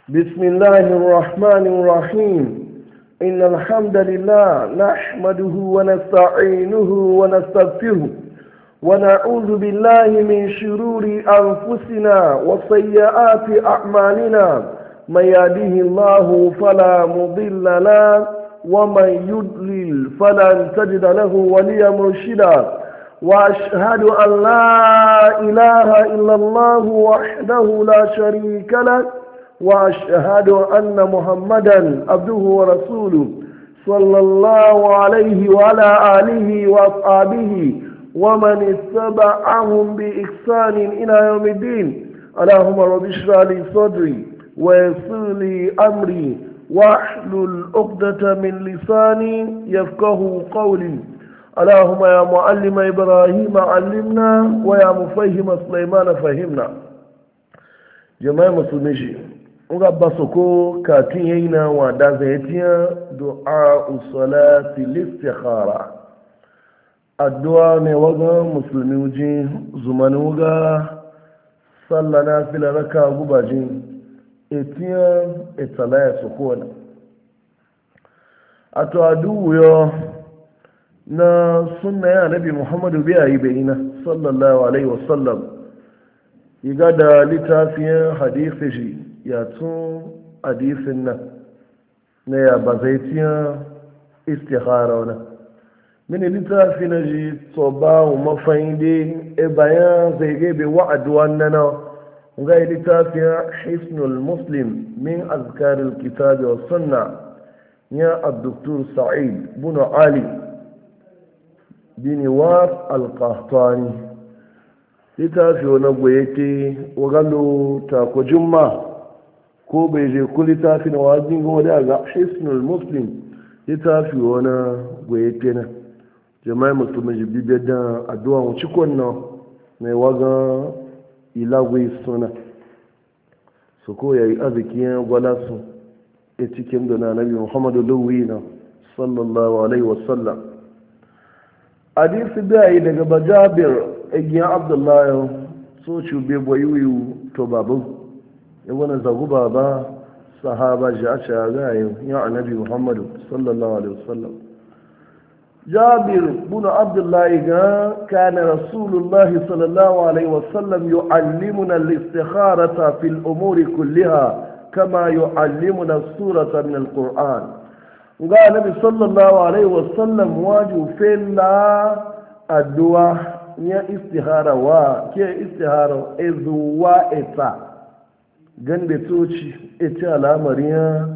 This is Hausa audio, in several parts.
بسم الله الرحمن الرحيم إن الحمد لله نحمده ونستعينه ونستغفره ونعوذ بالله من شرور أنفسنا وسيئات أعمالنا من يهده الله فلا مضل له ومن يضلل فلن تجد له وليا مرشدا وأشهد أن لا إله إلا الله وحده لا شريك له وأشهد أن محمدا عبده ورسوله صلى الله عليه وعلى آله وأصحابه ومن اتبعهم بإحسان إلى يوم الدين. اللهم رب اشرح لي صدري ويسر لي أمري واحلل عقدة من لساني يفقه قولي. اللهم يا معلم إبراهيم علمنا ويا مفهم سليمان فهمنا. جماعة مسلمين nga baso ko katun yayi na wada zaitiya du'a usalati listikhara addu'a ne waga musulmi uji zumani waga sallana fila raka gubaji etiya etalaya sokona ato adu yo na sunna ya nabi muhammadu biya yi bayina sallallahu alaihi wasallam iga da littafin hadisi shi ya tun hadisin nan na ya ba zai tiya istihara wani mini littafi na ji to ba wa mafayin dai bayan zai gaibe wa'aduwa nana ga yi littafin hisnul muslim min azkaril kitabi wa sunna ya abduktur sa'id bin ali bin waf al-qahtani littafi wani goyake wagalo tako jumma ko bai je ku littafi na wajen goma da ga hisnul muslim littafi wani goyake na jama'i musulmi ji bibiyar da addu'a wuce kwanan mai waga ilagwai suna su ko ya yi arzikin gwala su a cikin da na nabi muhammadu luwi na sallallahu alaihi wasallam hadisi da yi daga bajabir igiyar abdullahi so cube boyiwu to babu wani zagu baba sahaba ji a shagayen ya annabi muhammadu sallallahu alaihi wasallam jabir bin abdullahi ga kana rasulullahi sallallahu alaihi wasallam yu'allimuna al-istikharata fil umuri kulliha kama yu'allimuna surata min al-qur'an ga annabi sallallahu alaihi wasallam waju filla addu'a ya istihara wa ke istihara ezuwa eta gande toci ita al'amarin ya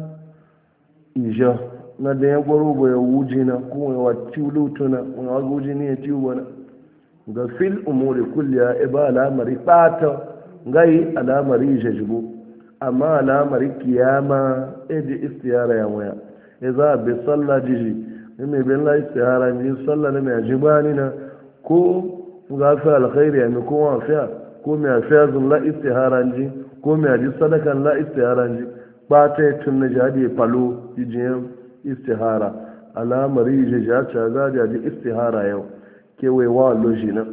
ija na da ya gwaro ya wuji na kuma ya wati lutuna wani waga wuji ne ya ci wani ga fil umuri kulliya ba al'amari ɓata gai al'amari jajibo amma al'amari kiyama edi istihara ya waya ya za a bi sallah jiji ne mai bin la istihara ne sallah na mai ajibani na ko ga fi alkhairi ya mi ko wa fiya ko mai afiya zun la istihara ji ko mai aji sadakan la istihara ji ba ta yi tun na jadi falo jijiyan istihara alamari jiji a caga da ji istihara yau kewaye wa loji na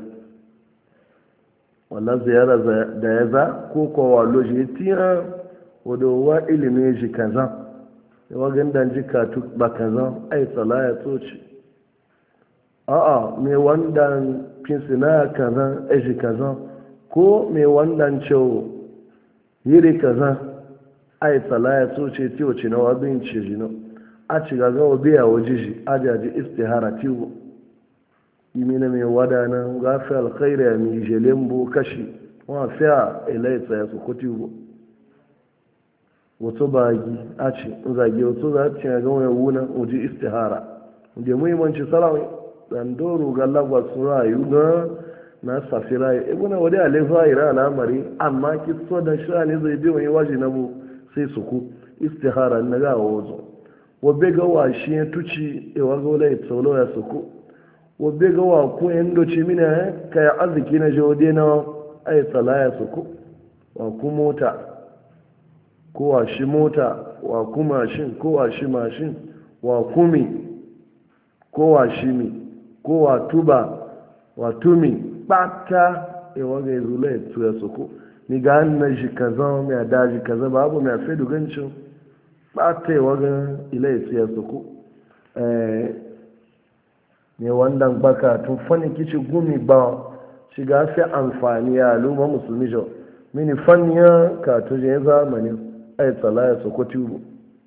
wala ziyara da ya za ko kowa loji ya tiya wadda wa ilimin ji kaza yawa gandan ji katu ba kaza ai tsala ya tsoci a'a mai wandan finsina kaza eji kaza ko mai wandan cewa yiri kaza ai tsala ya tsoce tiyo ce na wabin ce jino a ci gaga wa biya wa jiji ajaji istihara tiwo imina mai wadana gafi alkhairi ya mi jelembo kashi wa fiya ilai tsaya su kutiwo wato bagi a ci zage wato za ci ga wani wuna uji istihara da muhimmanci sarawai dan doro ga lagwa su rayu na safira ya ibuna wadi alefa ira al'amari amma ki so da shani zai bi wani waji na bu sai su ku istihara na ga wazo wabe ga wa shi ya tuci e waga wala ya tsolo ya su ku wabe ga wa ku yan doci mina kai arziki na jode na ai tsala ya su ku wa ku mota ko wa shi mota wa ku mashin ko wa shi mashin wa kumi ko wa shi mi ko wa tuba wa tumi pata ewaga ezula etu ya soko ni ga na ji kaza mai da ji kaza babu mai sai dugancin ba ta yi wagan ilai siya su ku ne wannan baka tun fannin kici gumi ba shiga fi amfani ya al'umma musulmi jau mini fanniya ka tuje zamani ai tsala ya su kuti bu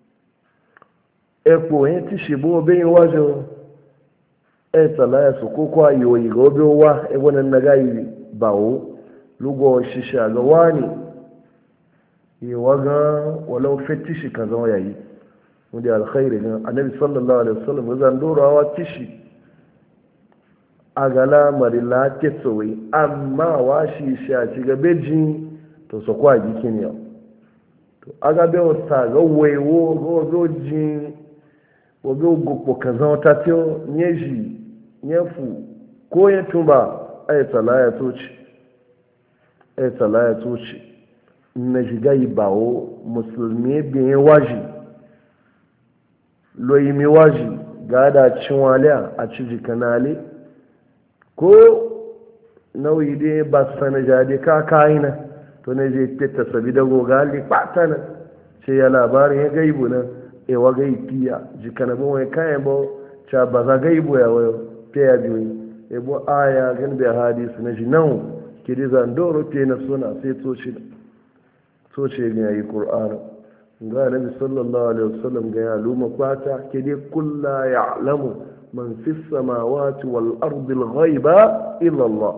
epo yin ti ṣe bó bẹ́yìn wájọ ai tsala ya su kókó ayoyi ga obi wa ebonin na gayi bawo lugo shisha ga wani yi waga walau fetishi kan zama yayi wanda alkhairi ne annabi sallallahu alaihi wasallam zan dorawa tishi a gala marila ketsowai amma wa shi sha ci ga bejin to so kwa gikin yau to aga be wata ga wewo go jin wo go gopo kan zama ta tiyo nyeji nyefu ko ya tumba ay salaya toci ay salaya toci na shiga yi bawo musulmi biyan waji loyi mi waji ga da cin waliya a ciji kanale ko nauyi dai ba su sana jade ka kayina to na je tetta sabi da gogali kwata na ce ya labarin ya gaibu na ewa gaifiya jikana ba wani kayan ba ca ba za gaibu ya wayo ta ya biyu ebo aya gan bai hadisi na ji nan kiri zandoro te na suna sai toce ga yayi qur'ani ga nabi sallallahu alaihi wasallam ga ya luma kwata kidi kullu ya'lamu man fis samawati wal ardi al ghaiba illa Allah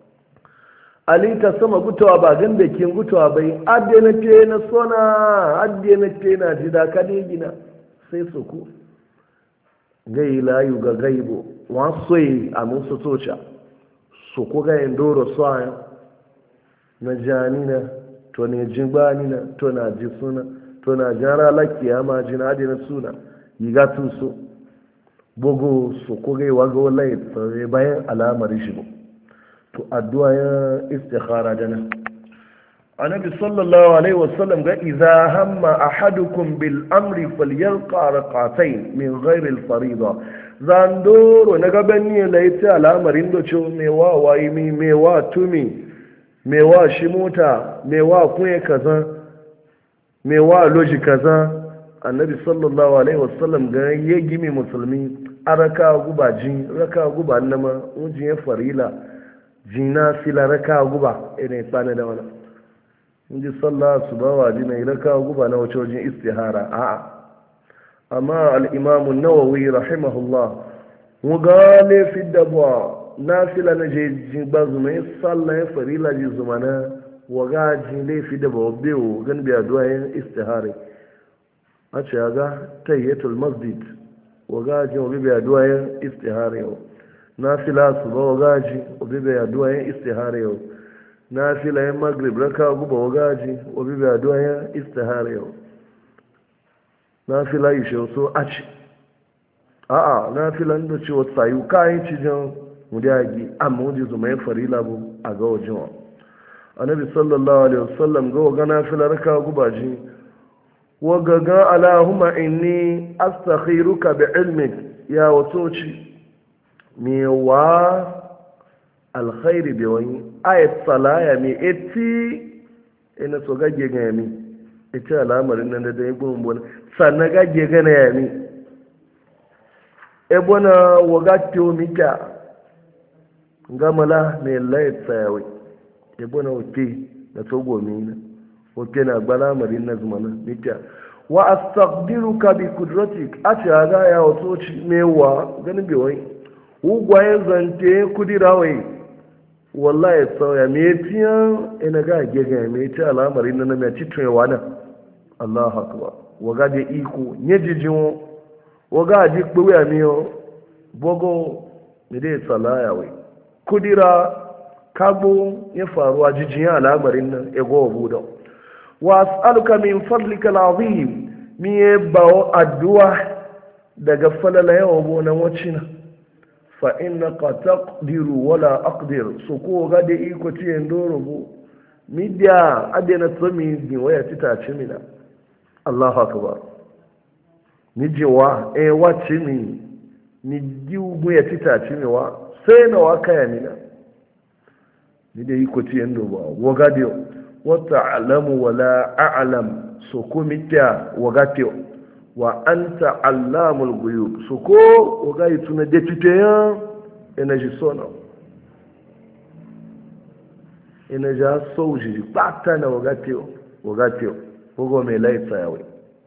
alita sama gutowa ba gan da kin gutowa bai adde na te na sona adde na te na jida kade gina sai su ku gai layu ga gaibo wa soyi a musu tocha su ku ga indoro soya na janina to ne jigbani na to na ji suna to na jara lakiya ma ji na adina suna yi gatun so bugu su kugai waga wallahi tsare bayan alamar shi to addu'a ya istikhara dana annabi sallallahu alaihi wasallam ga idza hamma ahadukum bil amri falyalqa raqatayn min ghairi al farida zandoro na gaban ne laiti alamarin do ce mewa wayi mi mewa tumi mewa shi mota mewa kunye kaza mewa loji kaza annabi sallallahu alaihi wasallam ga ya gimi musulmi a raka guba jin raka guba nama ujin ya farila jina fila raka guba ina tsana da wani inji sallah su ba wa jina raka guba na wace wajen istihara a'a amma al-imam an-nawawi rahimahullah wuga le fi dabwa nafila na je ba zuma ya sallah ya farila ji zuma na waga ji laifi da ba bewo gan biya duwa yin istihari a ce ga tayyatul masjid waga ji wabi biya duwa yin istihari yau nafila su ba waga ji wabi biya duwa yin istihari yau nafila yin maghrib raka guba waga ji wabi biya duwa yin istihari yau nafila yi shi so a ce a'a nafilan da ce wasu sayu kayan cijin mudagi amma wajen zuma ya farila bu a ga wajen wa annabi sallallahu alaihi wasallam ga gana filarka gubaji wa gaga allahumma inni astakhiruka bi ilmik ya watoci mi wa alkhairi bi wani ayat salaya mi eti ina so gage ga mi ita al'amarin nan da dai gun bon sannan gage ga na yami e bona wagati o mika ngamala me lai tsayawi yabo na oke na togo mina oke na gbala marin na zumana mita wa astaqdiruka bi qudratik ata ga ya otoci mewa ganin bi wai ugwaye zante kudirawai wallahi tsaya me tiya ina ga gege me ta al'amarin na me titrewa na Allahu akbar waga de iko nyejijin waga ji gbewe amiyo bogo ne dai salaya wai kudira kagbo ya faruwa jijiyan al'amarin nan ego buda wa as'aluka min fadlika al'azim mi ye bawo addu'a daga falala yawa bonan wacina fa innaka taqdiru wala aqdir so ko ga da iko ti endoro bu midia adena tsami ni waya titace mina Allahu akbar ni jewa wace mi ni diu ya titace mi wa sai na waka ya mina ni da iko ti endo ba woga dio wa ta'lamu wa la a'lam so ko mitya wa gatio wa anta allamul ghuyub so ko o ga ituna de titeya energy sona energy soji pata na wa gatio ko me laitsa yawe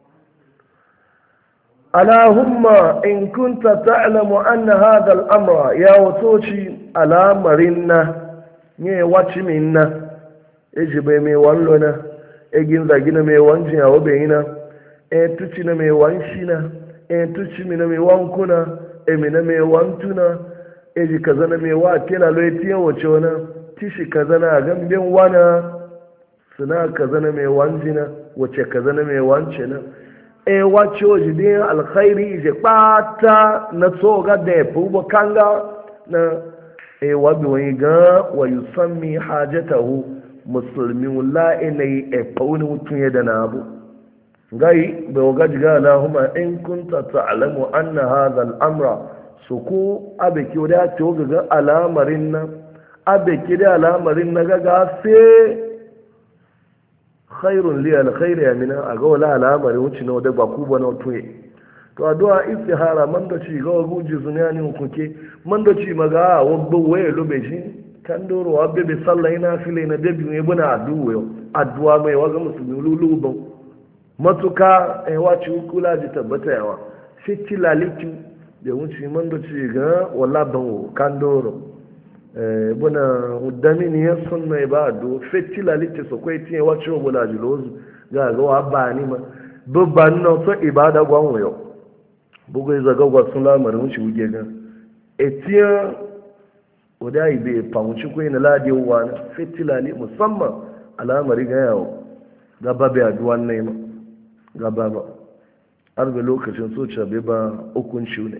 Allahumma in kunta ta'lamu anna hadha al-amra ya watoci alamarinna ne wachi minna ejibe me wallona egin zagina me wanjin yawo bayina tuci na me wanshina tuci mina me wankuna mina me wantuna eji kaza na me wa kila loetiya wace wana tishi kaza na gambin wana suna kaza na me wanjina wace kaza na me wancina wace waje din alkhairi je kpata na tsoga da ya fi kanga na wabi wani ga wa yusammi hajatahu musulmi la'inai fauni mutum ya da na abu gai bai waga jiga Allahumma in kunta ta'lamu anna hadha al-amra su ku abeki wadda ta waga ga alamarin nan abeki da alamarin na gaga sai khairun li alkhairi ya mina a ga wala al'amari wuce na wadda ba ku ba na tuye to addu'a istihara man da ci ga guji zuniya ne kuke man da ci maga wabba waye lobe shi kan doro wa bebe sallah ina file na debi ne buna addu'a mai waga musulmi lulu ban matuka wace kula ji tabbata yawa shi laliki da wuce man da ci ga wala ban kan doro buna udamini ya sunna ba do fetila lite so kwai tiye wace o bula jilozu ga wa ba ni ma babban no so ibada gwanwo yo bugo iza ga gwa sun lamarin wuce wuge ga etiya oda ibe pawuci ko ina ladi wa na fetila li musamman alamari ga yawo ga babe aduwan ne ma ga baba arbe lokacin socha be ba hukunci ne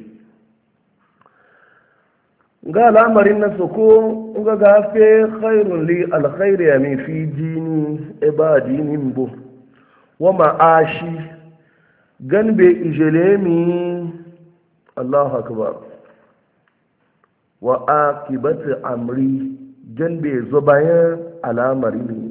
ga al'amarin na soko ga gafe khairun li alkhairi ya mi fi dini e ba dinin bu wa ma'ashi gan be ijele mi Allahu akbar wa akibati amri gan be zo bayan al'amari ne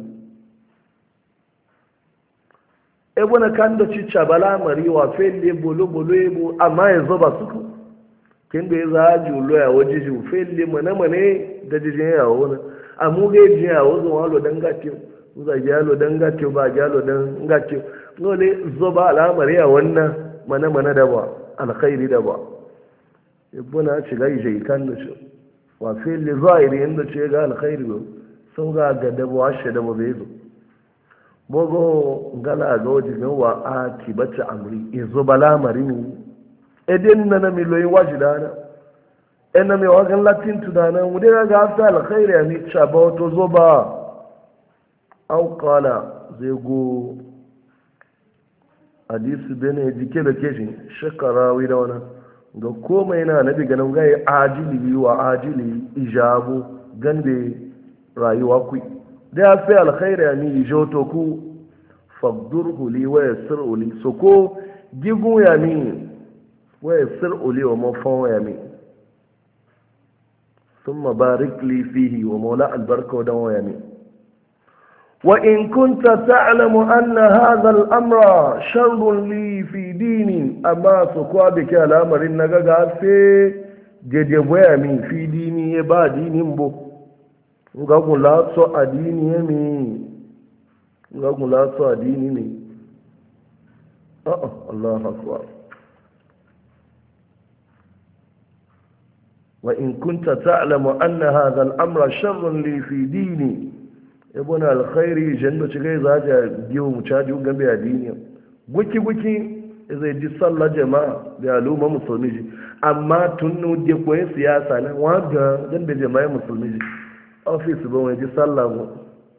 e bona kan da cicca balamari wa felle bolo bolo ebo amma ya zo ba suku kin da ya za julo ya waje ju felle mana da jijin ya wona amu ga jin ya wazo walo dan gati za ga lo dan gati ba ga lo dan gati dole zo ba alamar ya wannan mana da ba alkhairi da ba ibuna ci ga je kan da shi wa felle zahiri inda ce ga alkhairi ba sun ga da ba shi da ba bai zo bogo gala ga waje ga wa akibata amri izo balamarin edin na miloyin wajidana ena mai wagan latin tudana wude ga afta alkhairi ya ni chaba wato zo ba au qala zai go hadisi bene dike da keji shakarawi da wannan ga komai na nabi ganin ga ajili wa ajili ijabu gande rayuwa ku da ya fi alkhairi ya ni ijoto ku faqdurhu li wa yassirhu li soko gigu ya ni ويسر لي ومفهوم يمين ثم بارك لي فيه ومولا البركة ودو يمين وإن كنت تعلم أن هذا الأمر شر لي في ديني أما سكوا بك الأمر إنك في جديبو يمين في ديني يبا ديني مبو نقول لا تسوء ديني يمين نقول لا تسوء ديني يمين الله أكبر وإن كنت تعلم أن هذا الأمر شر لي في ديني يبون الخير جنة شغي زاجة ديو مشاجو جنبي ديني وكي إذا يجي صلى جماعة بيعلومة مسلمي أما تنو دي كوين سياسة واغا جنبي جماعة مسلمي أوفيس بون يجي صلى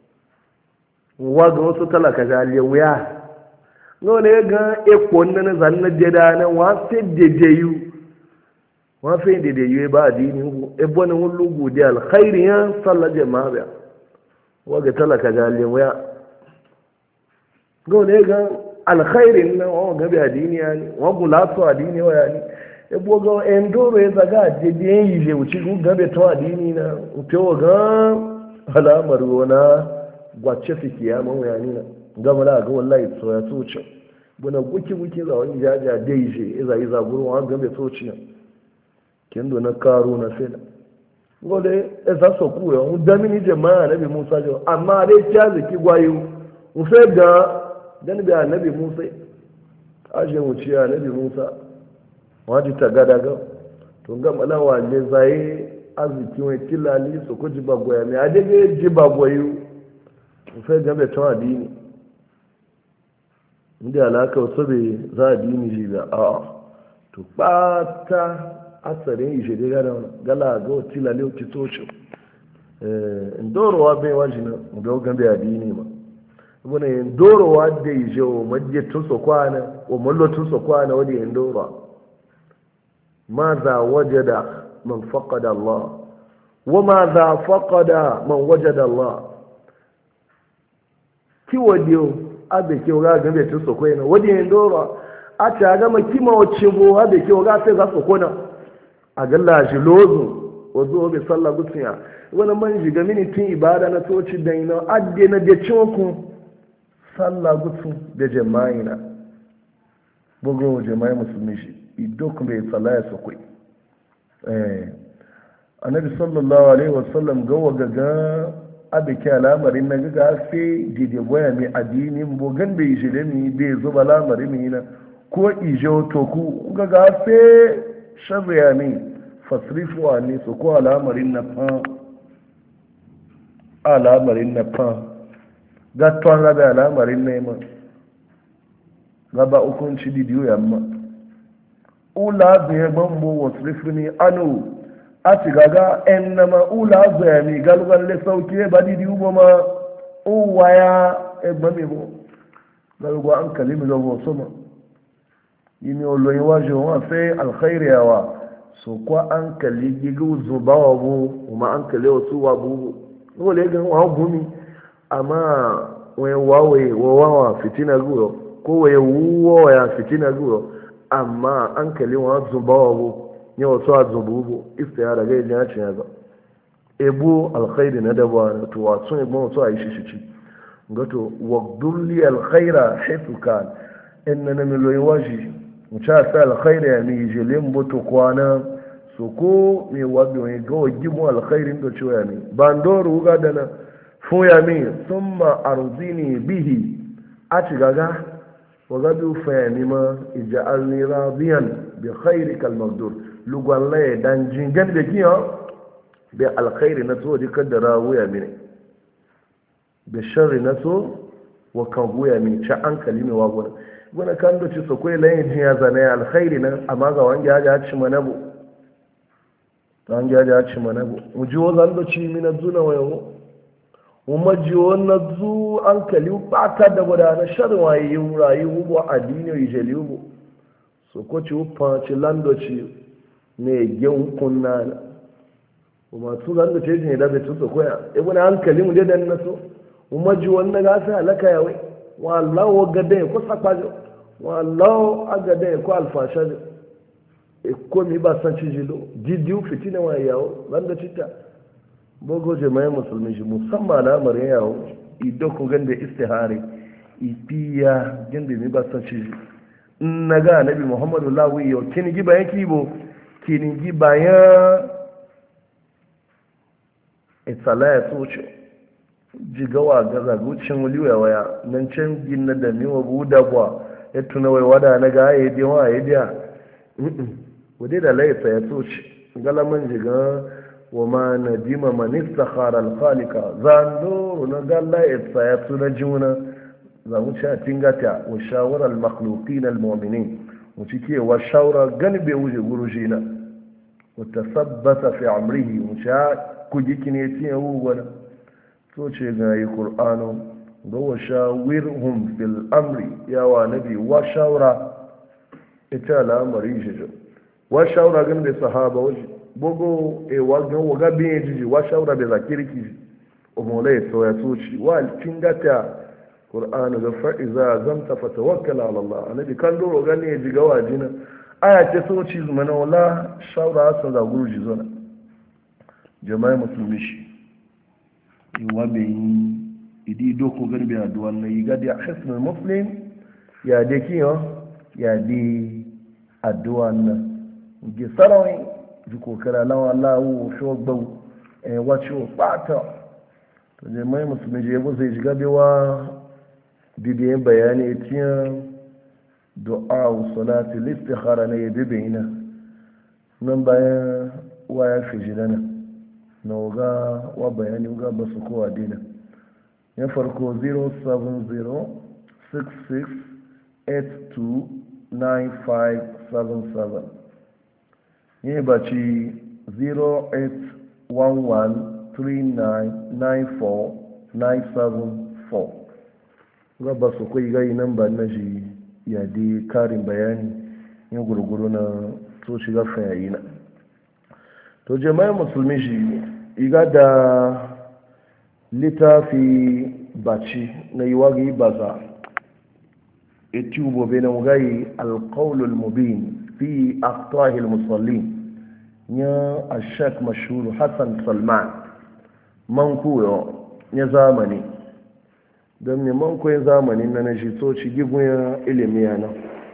واغا وسو تلك جالي ويا نولي غا إكوان نزان جدانا واسد ديجيو wọ́n fi dèdè yìí bá àdínì ẹgbọ́n ni wọ́n lóògùn dé alkhairi yẹn sálàjẹ̀ máa bẹ̀ wọ́n gẹ̀ tálàkà jà lè wọ́n yá gọ́ọ̀ ní gan alkhairi ní wọ́n gẹ̀ bí àdínì yá ni wọ́n gùn látọ̀ àdínì wọ́n yá ni ẹgbọ́n gan ẹ̀ndóró ẹ̀ zaga àdèdè yẹn yìí ṣe òtí gùn gan bẹ̀ tán àdínì náà òtí wọ́n gan alámàrí wọn náà gwace fi kiyama wayani na gama da ga wallahi tsoya tsoci buna guki za wani jaja deije iza iza guru wa gambe tsoci na kendo na karo na fela gole eza so ku yo damini jama'a nabi Musa jo amma dai kyaze ki gwayo mu sai ga dan bi annabi Musa aje mu ci annabi Musa waji ta gada ga to ga malawa ne zai aziki wai tilali so ko jiba goya me adege jiba goyo mu sai ga be to adini inda alaka wasu bai za a dini shi ga a to ɓata asarin ishe dai gada wani gala ga wata lalai wata toce ndorowa bai waji na ga ogan bai adini ma wani ndorowa da ishe o majiyar tuso kwana o mallo tuso kwana wani yin ndorowa ma za waje da man faƙada Allah wa ma za faƙada man waje da Allah kiwo diyo abe ke oga gambe tun soko yana wadi yin dora a ta gama kima wacce bo abe ke oga sai za soko na a galla shi lozu wazo obe sallah gutsuya wani man shiga mini tun ibada na toci da ina adde na da cinku sallah gutsu da jama'i na bugun jama'i musulmi shi idok mai sallah ya soko annabi sallallahu alaihi wasallam gawa gaga abe ke al'amarin na gaga fe dide waya mai addinin bogan bai ishe da mi bai zuba lamari mai na ko ije toku gaga fe shari'a ne fasrifuwa ne su ko al'amarin na fa gatton rabe al'amarin na ma gaba hukunci didiyo yamma ula bai gbambo wasu rifini anu a ci gaga en na ma'ula zaya mi galgan le sauke ba di ubo ma uwa ya egba mi bo galgwa an kalimi ga wasu ma yi mi oloyin waje wa sai alkhairi yawa so kwa an kali gigu zubawa bu kuma an kali wasu wa bu wale ga wa gumi amma wawa fitina guro ko waye wuwa ya fitina guro amma an kali wa zubawa bu yawa su a zububu istiyara ga yin yacin ya ga ebo alkhairi na daba na to wasu ne ba wasu a yi shi gato waqdulli alkhaira haythu kan inna na miloyi waji mucha sa alkhaira ya mi jelin boto kwana so ko me wabi wani ga wajibu alkhairin da cewa ne bandoro ga da na fu ya mi summa arzini bihi a ci gaga wa gabi fa ya ma ija'alni radiyan bi khairikal maqdur lugon laye dan jingan da kiyo da alkhairi na so di kaddara wuya mini da sharri na so wa kan wuya mini ci an kalimi wa gona gona kan do ci so ko laye jin ya zana ya alkhairi na amma ga wanda ya ci manabu wanda ya ci manabu mu ji wa zan do ci mina zuna wayo mu maji wannan zu an kali ba ta da na sharri waye rayu wa addini yi jeliu so ko ci upa ci lando ci ne gen kunna kuma su zan da tejin da bai tuso koya ibn hankali mu da na so kuma ji wannan ga sai alaka yayi wallahu gade ko sakwajo wallahu agade ko alfasha e ko mi ba san ci jilo didiu fitina wa yawo zan da cita bogo je mai musulmi shi musamman al'amarin yawo idan ku gande istihari ipiya gande mi ba san ci naga nabi muhammadu lawi yo kin giba yake bo kinigi bayan itsala ya tsoce jigawa ga zagucin wuliwa waya nan can gina da niwa buda ba ya tuna wai wada na ga ya dewa ya diya wadai da laisa ya tsoce galaman jiga wa ma na dima manista kharal khalika zando na galla ya ya tuna juna za mu ci a tingata wa shawarar makhluqin al-mu'minin mu ci ke wa shawara gani bai wuce gurujina وتثبت في عمره مشاء كجيكني تيهو ولا توشي غاي قرآن وشاورهم في الأمر يا نبي وشاورا إتالا أمر يجيجو وشاورا قم بصحابة وجي بوغو إيوالغن وغابين يجيجي وشاورا بذاكيري كيجي ومولي توشي والتنغتا قرآن فإذا زمت فتوكل على الله النبي كان دورو غني يجي غواجينا aya ce so ci zuma na wala shawara sun zaguru ji zona jama'i musulmi shi iwa bai yi idi doku gani bai addu'a na yi gadi a hisnul muslim ya de kiyo ya de addu'a na gi sarawai ji kokara lawa lawo shogbau wacce bata to je mai musulmi je yabo zai shiga bewa bibiyan bayani tiyan du'a salati listikhara na yabe bayina nan bayan waya fi jidana na waga wa bayani ga basu kowa dina ya farko 07066829577 yi baci 081399497 ga basu kai gai nan ba na shi ya di karin bayani yin gurguru na so shiga fayayi na to jama'in musulmi shi iga da littafi baci na yi wagi baza itubo bai na wugayi alkaulul mubin fi aktahil musallin ya ashek mashuru hassan salman man kuyo ya zamani don ne man kuyo zamani na shi so ci gigun ilimi yana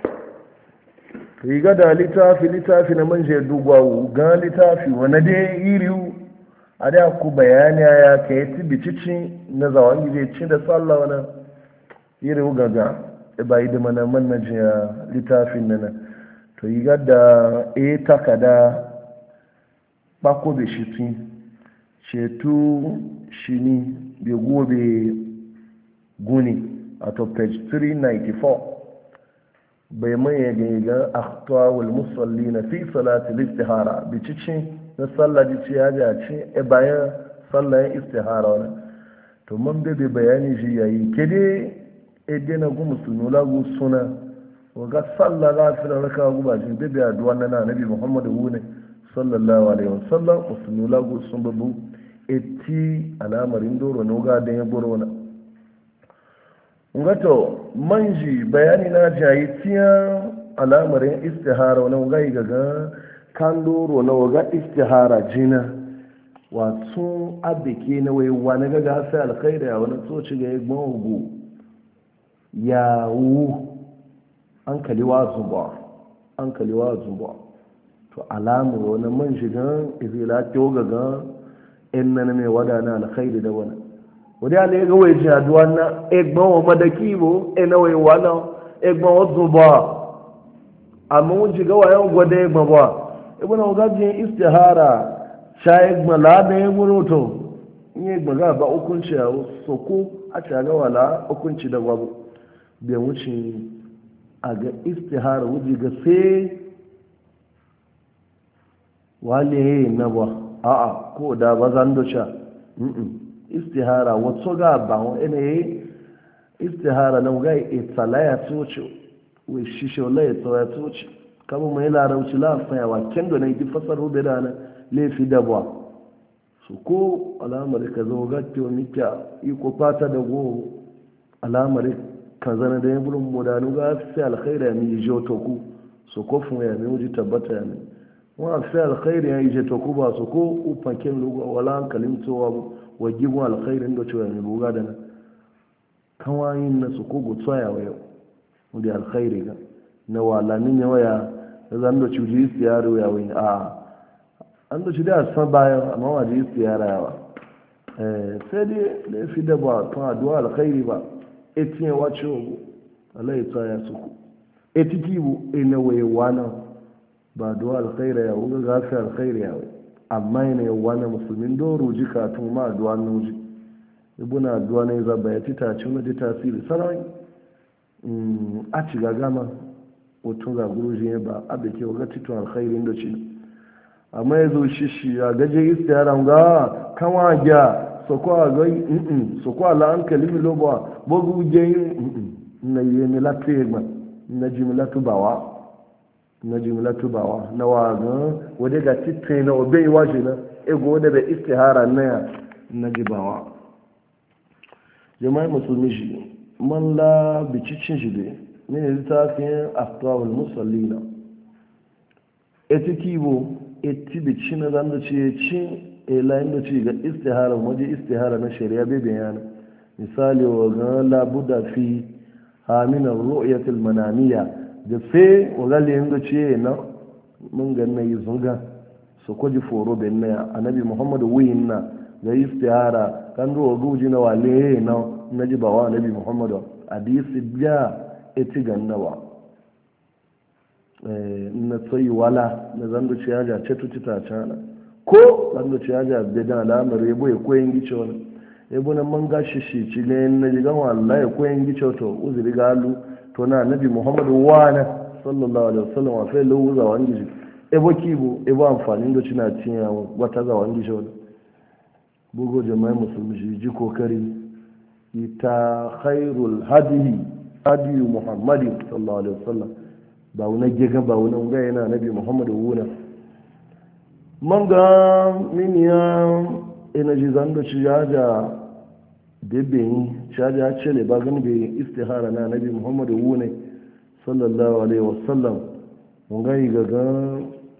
riga da littafi na manje dugwawu ga littafi wani dai iriu a da ku bayani ya ka yi tibicici na zawon gije ci da tsalla wani iriu gaga ba yi da mana mannajiya littafin nana to yi ga da takada bako be shi tun ceto shi ni bai gobe guni a to page 394 bai maye ga akhtuwal musalli na fi salatul istihara bicicin na sallah ji ci ya ci bayan sallah istihara wala to man bebe bayani shi yayi kede edena gu musulmi lagu suna waga sallah lafiyar raka gu ba shi bebe addu'a na nabi muhammadu wune sallallahu alaihi wasallam musulmi lagu sun babu eti alamarin doro na ga dan ya boro na ngato manji bayani na jayi tiyan alamarin istihara wani gai gaga kan doro na waga istihara jina wato abike na wai wani gaga sai alkhairi ya wani tsoci ga yagbon ogu ya wu an kaliwa zuba to alamu wani manji gan izila kyo gaga in na mai wadana alkhairi da wani wòdí àlẹ́ ẹgbẹ́ wo èjì àdúrà náà ẹgbọ́n wọn mọ́dẹ́kì ìbò ẹ̀nà wo ìwà náà ẹgbọ́n wọn tún bọ̀ àmọ́ wọn jìgá wà yẹn gbọ́dọ̀ ẹgbọ́n bọ̀ ẹgbọ́n náà wọ́n ká jẹ́ istihara ṣá ẹgbọ́n láàbẹ̀ ẹgbọ́n lóòótọ́ ní ẹgbọ́n ká bá okunci àwọn sọ̀kú àti àgáwà lá okunci da wàbù bẹ̀ wọ́n ci àga istihara wọ́n jìgá sai wà lè yẹn náà bọ̀ a'a ko da ba zan docha istihara wato ga ba ina yi istihara nan ga itsala ya toce we shishe wallahi ya tsawa ya toce kama mai larauci lafiya wa kendo na yi fasar rube da na laifi da ba su ko alamar ka zo ga tewa mika iko fata da go alamar ka zana da ya burin modanu ga fi alkhairi ya mi je toku su ko fun ya mi wuji tabbata ya mi wa fi alkhairi ya je toku ba su ko ufankin lugu wala hankalin towa wa gigun alkhairin da cewa mai buga da nan kawayin na su kogo tsaya wa yau da alkhairi ga na walanin ya waya da zan da cuji istiyara ya wani an da ci da san bayan amma waje istiyara yawa sai dai da ya fi da ba tun addu'a alkhairi ba etinye wace ogu Allah ya tsaya su ku etiki bu ina waye wana ba addu'a alkhairi ya wuga gafi alkhairi ya wai amma yana yawa musulmin doro ji katun ma aduwa nuji ibuna aduwa na yi zaba ya ci taci wani tasiri sarai a ci gagama otun ga guruji ya ba abu ke waga titun alkhairin da ci amma ya zo shishi a gaje istiyaran ga kama gya sokwa ga sokwa la an kalimi lobo bogu je na yi milatu egma na ji milatu bawa na jimla tubawa na wagan wadda ga titre na obe waje na ego wadda bai istihara na ya na jibawa jama'i musulmi shi man la bicicin shi dai mini littafin aftawul musallina eti kibo eti bici na zan da ce ci layin da ce ga istihara waje istihara na shari'a bai bayana misali wa ga labuda fi haminar ru'yatul manamiya da fe wa ga le ndo ce na mun ga yi zunga su kwaji foro ben na annabi muhammadu wuyin na ga istihara kan ro guji na wale na ji ba wa annabi muhammadu hadisi biya eti gannawa na tsayi wala na zando ci yaja ce tuci ta cana ko zando ci yaja da dan alamar yabo ya koyin gice wani yabo na man gashi shi ci ne na ji gan wallahi ya koyin gice to uzuri galu to na annabi muhammadu wana sallallahu alaihi wasallam wa fa lahu za wani gice ebo kibo ebo amfani da ci na cinya wata za wani gice wani bugo jama'i musulmi ji kokari ita khairul hadi muhammadin sallallahu alaihi wasallam ba wani giga ba wani ga yana nabi muhammadu wuna man ga min ya ina ji zan da ci jaja bebe jaja cele ba gani be istihara na nabi muhammadu wuna sallallahu alaihi wasallam mun ga yi gaga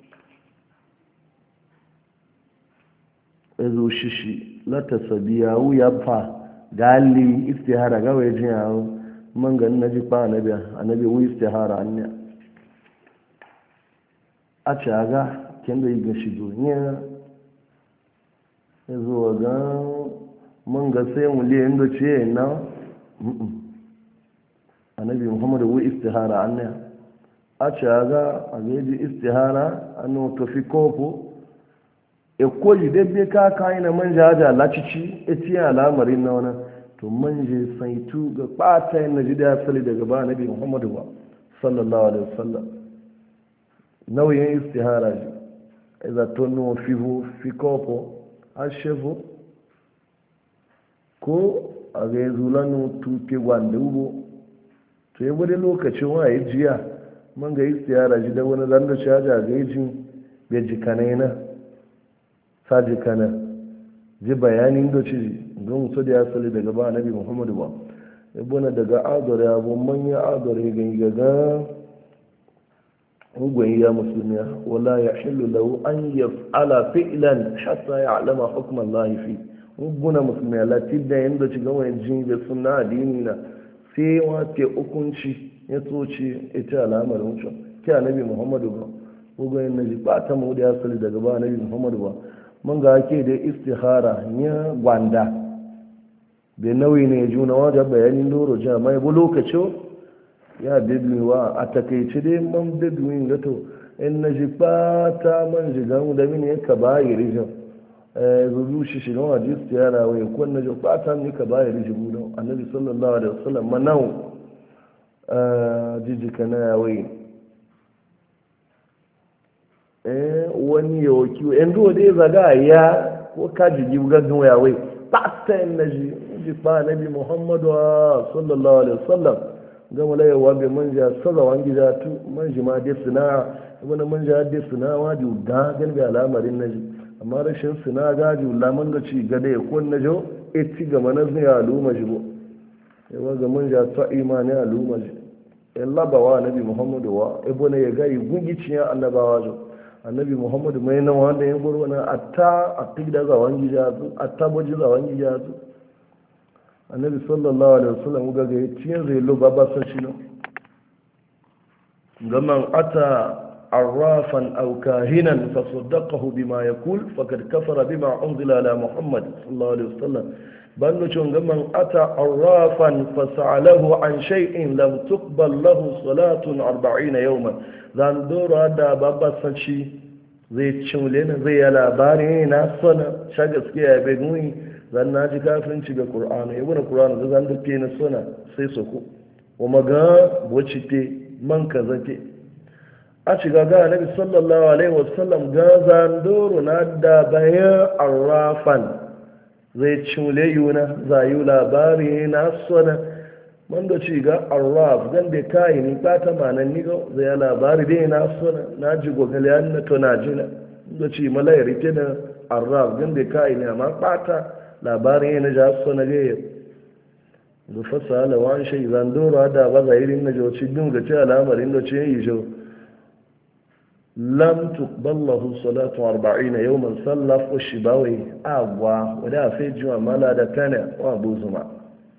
ezo shishi la tasabiya wu ya fa gali istihara ga waje yawo man ga naji pa annabi wu istihara anya a caga kenda yi gashi duniya ya zo ga mun ga sai wule inda ce na annabi muhammadu wu istihara annaya a caga a gaji istihara an tofi kofu e koji dabbe ka kayi na manja aja lacici e tiya al'amarin na wani to manje saitu ga ɓata yin na ji da asali daga ba annabi muhammadu ba sallallahu alaihi wasallam nauyin istihara ji a zato nuwa fi kopo a shefo ko a ga yanzu lanu tuke gwanda ubo to yi wani lokacin wa yi jiya man ga istihara ji da wani zanda caja ga yi jin bai jikana yana sa jikana ji bayanin da ci don mutu da ya sali daga ba nabi muhammadu ba ibuna daga adore abu manya adore gangaga hugwen ya musulmiya wala ya hillu lahu an yaf'ala fi'lan hatta ya'lama hukm Allah fi huguna musulmiya la tidda yanda ci gawa jin da sunna addini na sai wace hukunci ya tsoci ita alamar mutum ki annabi Muhammadu ba hugwen naji ba ta mu da asali daga ba annabi Muhammadu ba mun ga ake da istihara ya gwanda bai nauyi ne juna wajen bayanin doro jama'a bu lokacin ya bidmiwa a takaice dai man bidmin gato in na ji fata man jigan da mini ya ka bayi rijin zuzu shi shigan wa jistu ya rawa ya kwan na ji fata ni ka bayi rijin budan annabi sallallahu alaihi wasallam manau jijika na yawai wani ya waki yan duwa dai zaga ya ko ka jigi gaggan yawai fata yin na ji fa nabi muhammadu sallallahu alaihi wasallam gama laye wabe manja sazawan gida tu manji ma dai suna wani manja dai suna waji ga gan ga al'amarin naji amma rashin suna gaji laman da ci gada ya kon najo eti ga manazin ya aluma ji bo yawa ga manja ta imani aluma ji illa ba wa nabi muhammadu wa ebo ne ya ga yi gungicin annabawa jo annabi muhammadu mai nan wanda ya gurwa na atta aqida za wangi jazu atta boji za wangi jazu annabi sallallahu alaihi wasallam ga ga cikin zai lo baba san shi no gaman ata arrafan aw kahinan fa saddaqahu bima yaqul faqad kafara bima unzila ala muhammad sallallahu alaihi wasallam banno chon gaman ata arrafan fa sa'alahu an shay'in lam tuqbal lahu salatun 40 yawman dan doro da baba san shi zai cimle na zai ya labari na sana sha gaskiya bai gumi zan na ji kafinci ga ƙur'anu ya wani ƙur'anu da zan duke na suna sai soko wa maga wacce te man ka zake a shiga ga nabi sallallahu alaihi wasallam ga zandoro na da bayan arrafan zai cimle yuna za yi labari na suna man da ci ga arraf zan da kayi ni ɓata manan ni ga zai ya labari dai na suna na ji gogali an na to na jina da ci malayar ita na arraf zan da kayi ni amma ɓata labarin yana ja su na gaya da fasa alawan shi zan dora da ba za irin na jauci din ga ce al'amarin da ce yi jau lam tuqballahu salatu 40 yawman sallaf wa shibawai agwa wada sai jiwa mala da kana wa abu zuma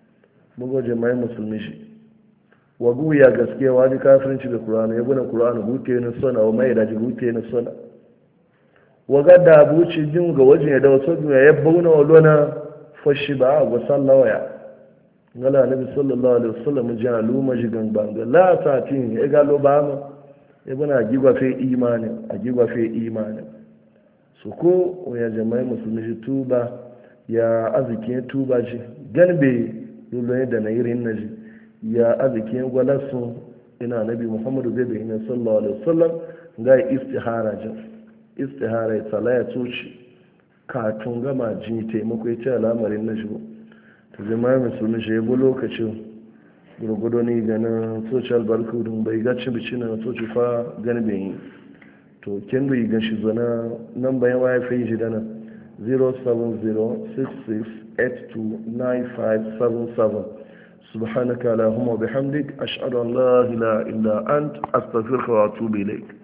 bugo jama'i musulmi shi wagu ya gaske wani kafirinci da kur'anu ya guna kur'anu hute ni sona wa mai daji hute ni sona waga da abuci jin ga wajen ya da wasu duniya ya bauna wa lona fashi ba a ga sallawa ya ngala nabi sallallahu alaihi wasallam ji aluma ji gangbanga la satin ya galo ba mu ya guna gigwa fe imani a gigwa fe imani su ko ya jama'i musulmi ji tuba ya azikin tuba ji ganbe yulo da na irin naji ya azikin gwalasun ina nabi muhammadu bebe ina sallallahu alaihi wasallam ga istihara jin istihara ya tsala ya tsoci katun gama jini taimako ya ce al'amarin na shigo ta jama'a musulmi shi yabo lokacin gurgudu ne ganin social barcode bai gaci bici na tsoci fa gani bai yi to ken bai gan shi zana nan bayan waya fi shi dana 07066829577 subhanaka allahumma bihamdik ashhadu an la ilaha illa ant astaghfiruka wa atubu ilaik